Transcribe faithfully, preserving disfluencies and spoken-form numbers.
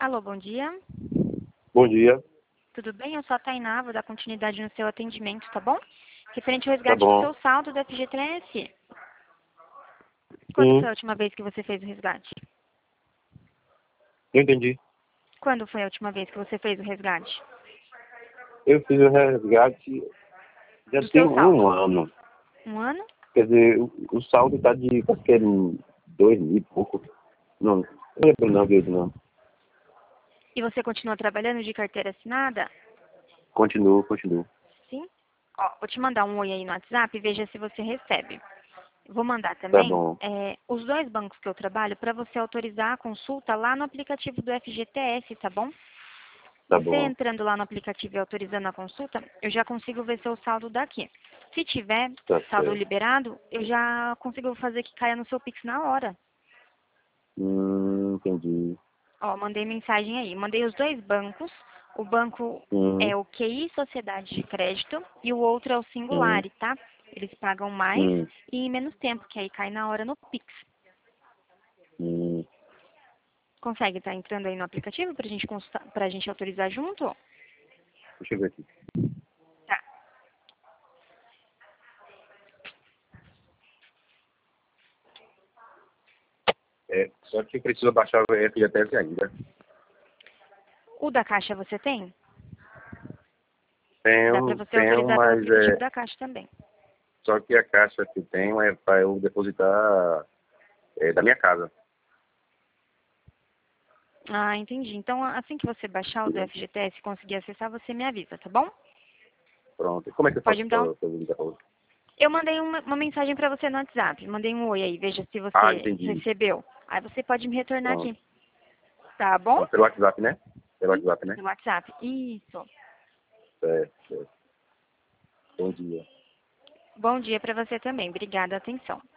Alô, bom dia. Bom dia. Tudo bem? Eu sou a Tainá, vou dar continuidade no seu atendimento, tá bom? Referente ao Tá resgate do bom. seu saldo do F G T S. Quando foi Sim, a última vez que você fez o resgate? eu entendi. Quando foi a última vez que você fez o resgate? Eu fiz o resgate já Do tem seu saldo? um ano. Um ano? Quer dizer, o, o saldo está de acho que é dois mil e pouco. Não, não lembro não direito não. E você continua trabalhando de carteira assinada? Continuo, continuo. Sim? Ó, vou te mandar um oi aí no WhatsApp e veja se você recebe. Vou mandar Tá também bom, é, os dois bancos que eu trabalho para você autorizar a consulta lá no aplicativo do F G T S, tá bom? tá Você bom. entrando lá no aplicativo e autorizando a consulta, eu já consigo ver seu saldo daqui. Se tiver Tá saldo certo. liberado, eu já consigo fazer que caia no seu Pix na hora. Hum, entendi. Ó, mandei mensagem aí. Mandei os dois bancos. O banco Hum, é o Q I Sociedade de Crédito e o outro é o hum, Singulari, tá? Eles pagam mais hum, e menos tempo, que aí cai na hora no Pix. hum. Consegue estar entrando aí no aplicativo pra gente, consultar, pra gente autorizar junto? Deixa eu ver aqui. Tá. É, só que eu preciso baixar o F G T S ainda. O da Caixa você tem? Dá pra Tenho, você tenho, autorizar pelo mas aplicativo é. da Caixa também. Só que a caixa que tenho é para eu depositar é, da minha casa. Ah, entendi. Então, assim que você baixar o do F G T S e conseguir acessar, você me avisa, tá bom? Pronto. E como é que eu Pode faço me dar um... para ligar para você? Eu mandei uma, uma mensagem pra você no WhatsApp. Mandei um oi aí, veja se Ah, você entendi. recebeu. Aí você pode me retornar Pronto. aqui. Tá bom? Pronto. Pelo WhatsApp, né? Pelo Sim, WhatsApp, né? pelo WhatsApp. Isso. Certo, certo. Bom dia. Bom dia pra você também. Obrigada, atenção.